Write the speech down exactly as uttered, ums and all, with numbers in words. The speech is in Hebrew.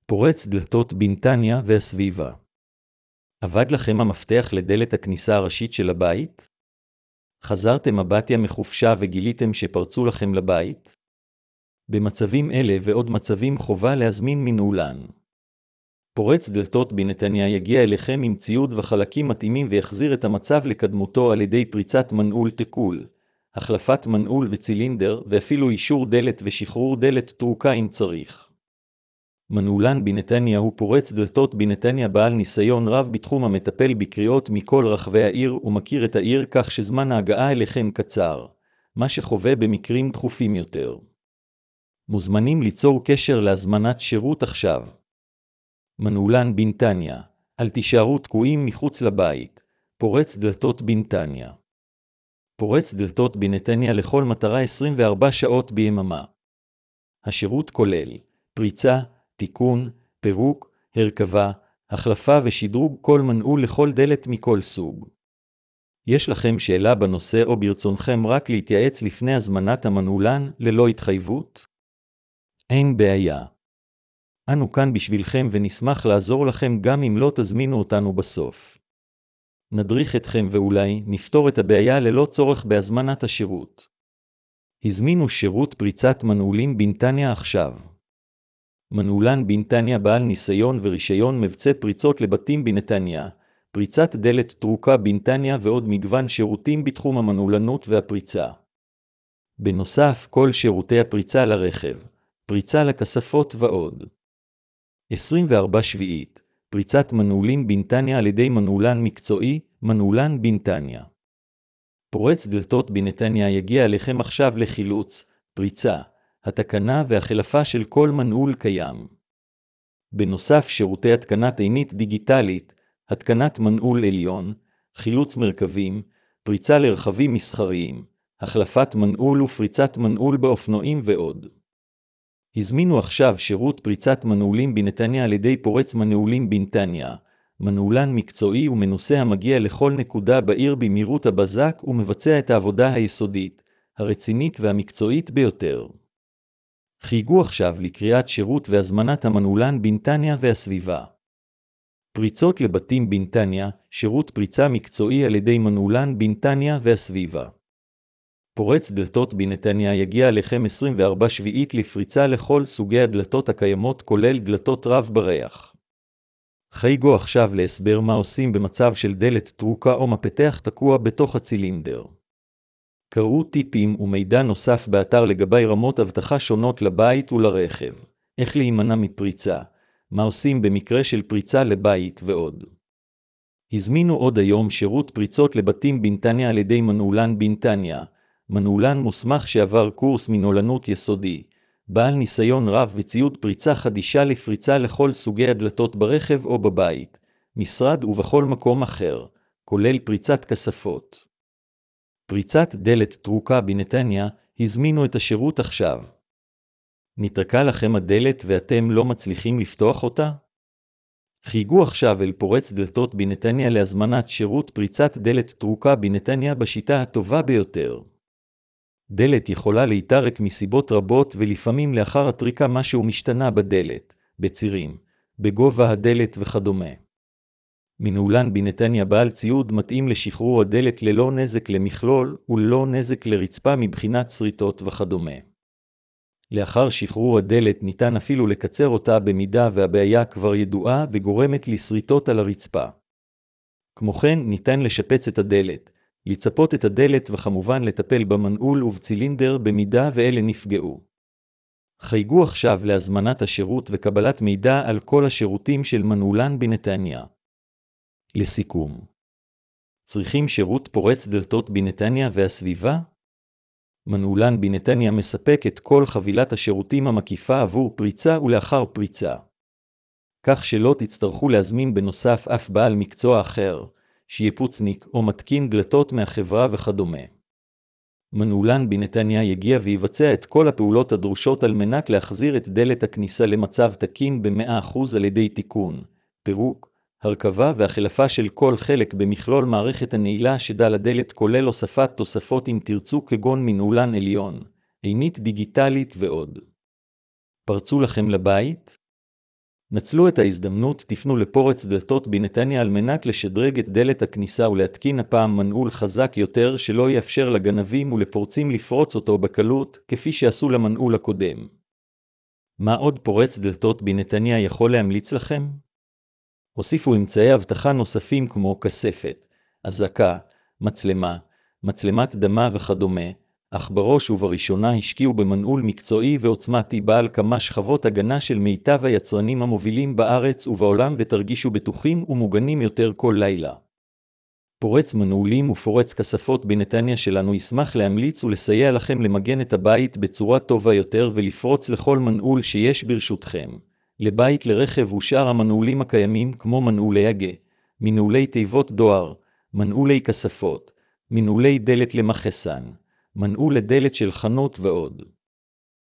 פורץ דלתות בנתניה והסביבה. עבד לכם המפתח לדלת הכניסה הראשית של הבית? חזרתם הביתה מחופשה וגיליתם שפרצו לכם לבית? במצבים אלה ועוד מצבים חובה להזמין מנעולן. פורץ דלתות בנתניה יגיע אליכם עם ציוד וחלקים מתאימים ויחזיר את המצב לקדמותו על ידי פריצת מנעול תקול, החלפת מנעול וצילינדר ואפילו אישור דלת ושחרור דלת טרוקה אם צריך. מנעולן בנתניה הוא פורץ דלתות בנתניה בעל ניסיון רב בתחום המטפל בקריאות מכל רחבי העיר ומכיר את העיר כך שזמן ההגעה אליכם קצר, מה שחווה במקרים דחופים יותר. מוזמנים ליצור קשר להזמנת שירות עכשיו. מנעולן בנתניה, אל תישארו תקועים מחוץ לבית, פורץ דלתות בנתניה. פורץ דלתות בנתניה לכל מטרה עשרים וארבע שעות ביממה. השירות כולל פריצה, תיקון, פירוק, הרכבה, החלפה ושדרוג כל מנעול לכל דלת מכל סוג. יש לכם שאלה בנושא או ברצונכם רק להתייעץ לפני הזמנת המנעולן ללא התחייבות? אין בעיה. אנו כאן בשבילכם ונשמח לעזור לכם גם אם לא תזמינו אותנו בסוף. נדריך אתכם ואולי נפתור את הבעיה ללא צורך בהזמנת השירות. הזמינו שירות פריצת מנעולים בנתניה עכשיו. מנעולן בנתניה בעל ניסיון ורישיון מבצע פריצות לבתים בנתניה, פריצת דלת טרוקה בנתניה ועוד מגוון שירותים בתחום המנעולנות והפריצה. בנוסף, כל שירותי הפריצה לרכב, פריצה לכספות ועוד. עשרים וארבע שביעית, פריצת מנעולים בנתניה על ידי מנעולן מקצועי, מנעולן בנתניה. פורץ דלתות בנתניה יגיע אליכם עכשיו לחילוץ, פריצה, התקנה והחלפה של כל מנעול קיים. בנוסף שירותי התקנת עינית דיגיטלית, התקנת מנעול עליון, חילוץ מרכבים, פריצה לרכבים מסחריים, החלפת מנעול ופריצת מנעול באופנועים ועוד. הזמינו עכשיו שירות פריצת מנעולים בנתניה על ידי פורץ מנעולים בנתניה, מנעולן מקצועי ומנוסה המגיע לכל נקודה בעיר במהירות הבזק ומבצע את העבודה היסודית, הרצינית והמקצועית ביותר. חייגו עכשיו לקריאת שירות והזמנת המנעולן בנתניה והסביבה. פריצות לבתים בנתניה, שירות פריצה מקצועי על ידי מנעולן בנתניה והסביבה. פורץ דלתות בנתניה יגיע אליכם עשרים וארבע שביעית לפריצה לכל סוגי הדלתות הקיימות כולל דלתות רב בריח. חייגו עכשיו להסבר מה עושים במצב של דלת טרוקה או מפתח תקוע בתוך הצילינדר. קראו טיפים ומידע נוסף באתר לגבי רמות אבטחה שונות לבית ולרכב, איך להימנע מפריצה, מה עושים במקרה של פריצה לבית ועוד. הזמינו עוד היום שירות פריצות לבתים בנתניה על ידי מנעולן בנתניה, מנעולן מוסמך שעבר קורס מנעולנות יסודי, בעל ניסיון רב וציוד פריצה חדישה לפריצה לכל סוגי הדלתות ברכב או בבית, משרד ובכל מקום אחר, כולל פריצת כספות. פריצת דלת טרוקה בנתניה, הזמינו את השירות עכשיו. נטרקה לכם הדלת ואתם לא מצליחים לפתוח אותה? חייגו עכשיו אל פורץ דלתות בנתניה להזמנת שירות פריצת דלת טרוקה בנתניה בשיטה הטובה ביותר. דלת יכולה להתרק מסיבות רבות ולפעמים לאחר הטריקה משהו משתנה בדלת, בצירים, בגובה הדלת וכדומה. מנעולן בנתניה בעל ציוד מתאים לשחרור הדלת ללא נזק למכלול וללא נזק לרצפה מבחינת שריטות וכדומה. לאחר שחרור הדלת ניתן אפילו לקצר אותה במידה והבעיה כבר ידועה וגורמת לשריטות על הרצפה. כמו כן ניתן לשפץ את הדלת, לצפות את הדלת וכמובן לטפל במנעול ובצילינדר במידה ואלה נפגעו. חייגו עכשיו להזמנת השירות וקבלת מידע על כל השירותים של מנעולן בנתניה. לסיכום, צריכים שירות פורץ דלתות בנתניה והסביבה? מנעולן בנתניה מספק את כל חבילת השירותים המקיפה עבור פריצה ולאחר פריצה. כך שלא תצטרכו להזמין בנוסף אף בעל מקצוע אחר, שיפוצניק או מתקין דלתות מהחברה וכדומה. מנעולן בנתניה יגיע ויבצע את כל הפעולות הדרושות על מנת להחזיר את דלת הכניסה למצב תקין ב-מאה אחוז על ידי תיקון, פירוק, הרכבה והחלפה של כל חלק במכלול מערכת הנעילה שדל הדלת כולל הוספת תוספות אם תרצו כגון מנעולן עליון, עינית דיגיטלית ועוד. פרצו לכם לבית? נצלו את ההזדמנות, תפנו לפורץ דלתות בנתניה על מנת לשדרג את דלת הכניסה ולהתקין הפעם מנעול חזק יותר שלא יאפשר לגנבים ולפורצים לפרוץ אותו בקלות, כפי שעשו למנעול הקודם. מה עוד פורץ דלתות בנתניה יכול להמליץ לכם? הוסיפו אמצעי אבטחה נוספים כמו כספת, אזעקה, מצלמה, מצלמת דמה וכדומה, אך בראש ובראשונה השקיעו במנעול מקצועי ועוצמתי בעל כמה שכבות הגנה של מיטב היצרנים המובילים בארץ ובעולם, ותרגישו בטוחים ומוגנים יותר כל לילה. פורץ מנעולים ופורץ כספות בנתניה שלנו ישמח להמליץ ולסייע לכם למגן את הבית בצורה טובה יותר ולפרוץ לכל מנעול שיש ברשותכם. לבית, לרכב ושאר המנעולים הקיימים כמו מנעולי הגה, מנעולי תיבות דואר, מנעולי כספות, מנעולי דלת למחסן, מנעול לדלת של חנות ועוד.